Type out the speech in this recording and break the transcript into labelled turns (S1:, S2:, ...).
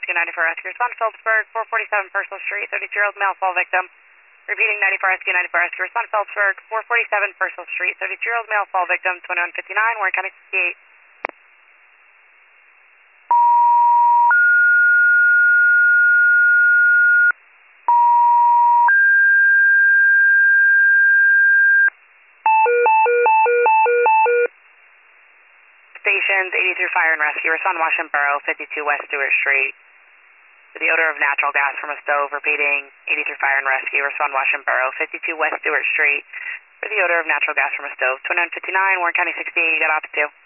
S1: Rescue 94 Rescue. Respond to Phillipsburg, 447 Purcell Street, 32-year-old male fall victim. Repeating 94 Rescue 94 Rescue. Respond to Phillipsburg, 447 Purcell Street, 32-year-old male fall victim, 2159, Warren County 68. Stations 83 Fire and Rescue. Respond to Washington Borough, 52 West Stewart Street. For the odor of natural gas from a stove. Repeating 83 Fire and Rescue. Respond to Washington Borough, 52 West Stewart Street. For the odor of natural gas from a stove. 2959, Warren County 68. You got off to 2.